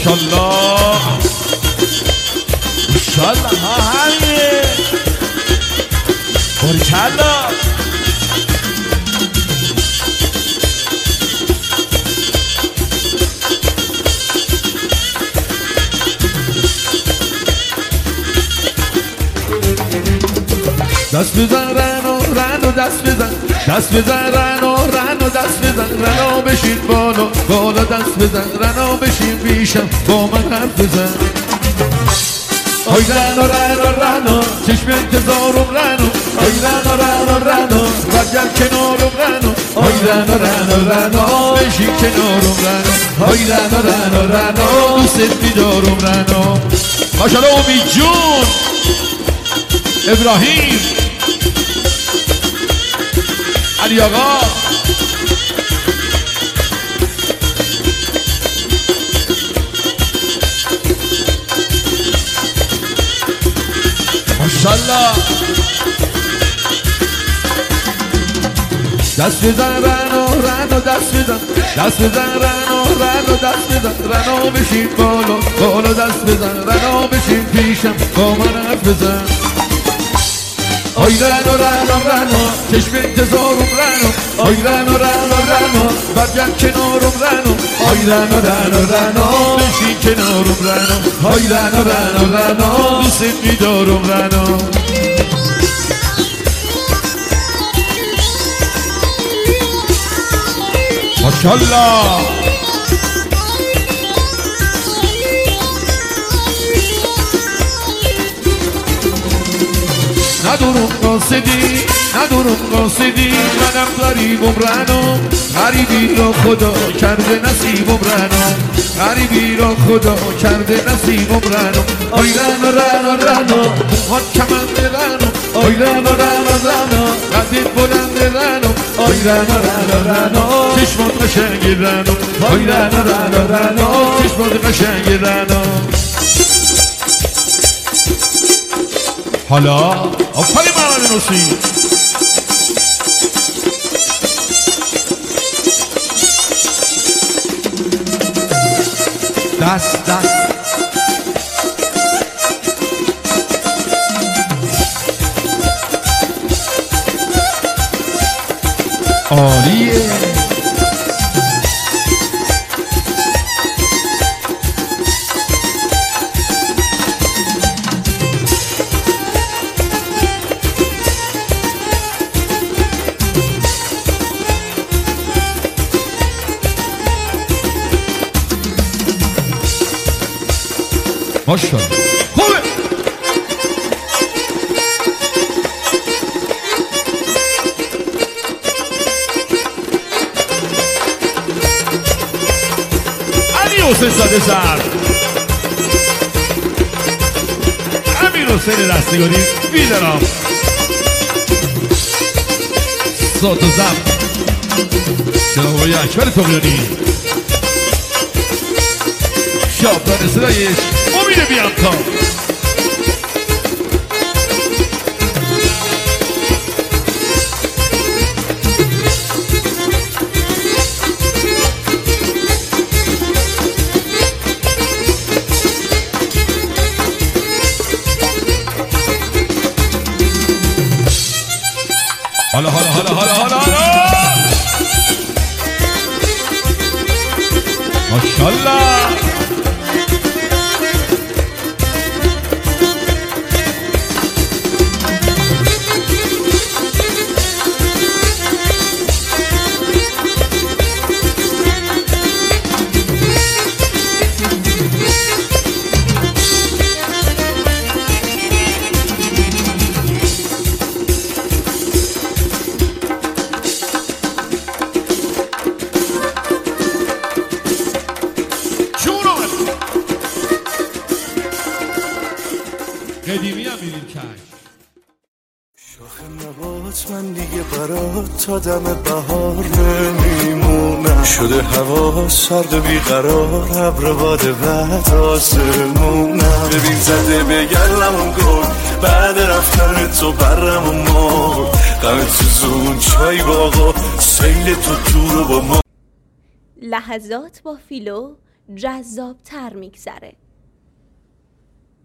ماشالله ماشالله ها همینه باریکلا دست بزن رنو دست بزن دست بزن رنو دست بزن رنو بشین بالا دست بزن رنو بشین پیشم با من حرف بزن آی رنو چشم انتظارم رنو آی رنو برگرد کنارم رنو آی رنو بشین کنارم رنو آی رنو دوست می‌دارم رنو ماشاءالله امید جون ابراهیم علی آقا ماشاءالله دست بزن رنو دست بزن دست بزن رنو دست بزن رنو بشین بالا دست بزن رنو بشین پیشم با من حرف بزن آی رنو چشم انتظارم رنو آی رنو برگرد کنارم رنو آی رنو بشین کنارم رنو آی رنو دوست می‌دارم رنو ماشاءالله ندارم قاصدی منم غریبم رنو غریبی را خدا کرده نصیبم رنو غریبی را خدا کرده نصیبم رنو آی رنو موهات کمند رنو آی رنو قدت بلند رنو آی رنو چشمات قشنگ رنو آی رنو چشمات قشنگ رنو حالا آفرین محمد نوسی دست عالیه ماشاءالله خوبه علی حسین زاده سر امیر حسین رستگاری بیدرام صوت و ضبط جناب آقای اکبر طغیانی شاپدار صدایش امید بیانکا حالا ماشاءالله قدیمی هم میریم کش شاخ نبات من دیگه برات تا دم بهار نمیمونم شده هوا سرد و بیقرار ابر باد بعد آسمونم ببین زده به گلمون گل بعد رفتن تو برمون مرد غم تو زون چای باقا سیل تو دور و با ما لحظات با فیلو جذابتر میگذره.